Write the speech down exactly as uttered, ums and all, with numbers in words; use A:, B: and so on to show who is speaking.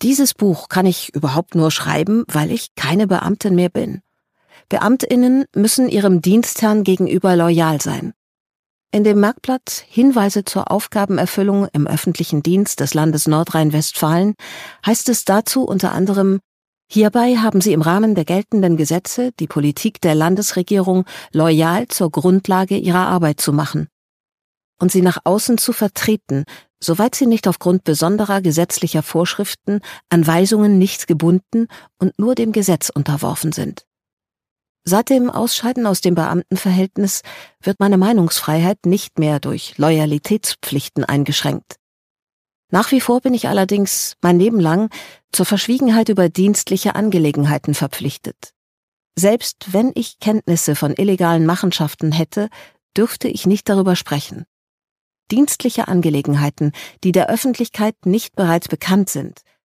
A: Dieses Buch kann ich überhaupt nur schreiben, weil ich keine Beamtin mehr bin. BeamtInnen müssen ihrem Dienstherrn gegenüber loyal sein. In dem Merkblatt Hinweise zur Aufgabenerfüllung im öffentlichen Dienst des Landes Nordrhein-Westfalen heißt es dazu unter anderem: Hierbei haben Sie im Rahmen der geltenden Gesetze die Politik der Landesregierung loyal zur Grundlage Ihrer Arbeit zu machen und sie nach außen zu vertreten, soweit sie nicht aufgrund besonderer gesetzlicher Vorschriften an Weisungen nicht gebunden und nur dem Gesetz unterworfen sind. Seit dem Ausscheiden aus dem Beamtenverhältnis wird meine Meinungsfreiheit nicht mehr durch Loyalitätspflichten eingeschränkt. Nach wie vor bin ich allerdings mein Leben lang zur Verschwiegenheit über dienstliche Angelegenheiten verpflichtet. Selbst wenn ich Kenntnisse von illegalen Machenschaften hätte, dürfte ich nicht darüber sprechen. Dienstliche Angelegenheiten, die der Öffentlichkeit nicht bereits bekannt sind,